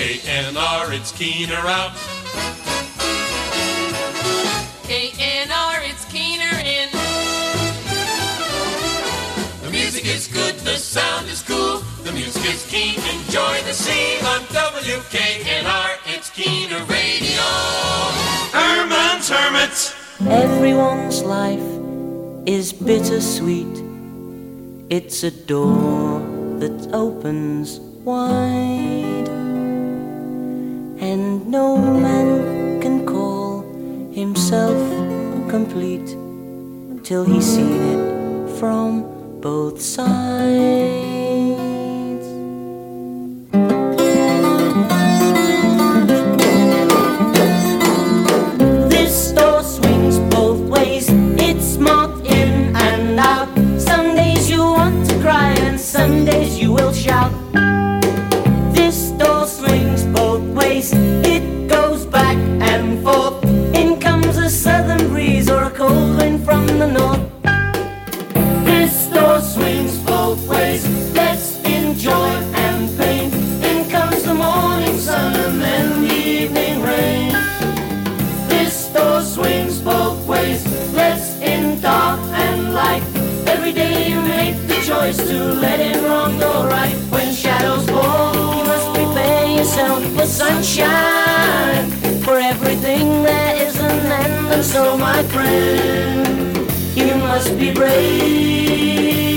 KNR, it's Keener out. KNR, it's Keener in. The music is good, the sound is cool. The music is keen, enjoy the scene on WKNR, it's Keener Radio. Herman's Hermits. Everyone's life is bittersweet. It's a door that opens wide, and no man can call himself complete till he's seen it from both sides. This door swings both ways. It's marked in and out. Some days you want to cry and some days you will shout. This door swings both ways. It goes back and forth. In comes a southern breeze or a cold wind from the north. This door swings both ways. Let's enjoy and pain. In comes the morning sun and then the evening rain. This door swings both ways. Let's in dark and light. Every day you make the choice to let in wrong go right. When shadows fall, you must prepare yourself for sunshine. For everything there is an end, and so my friend, you must be brave.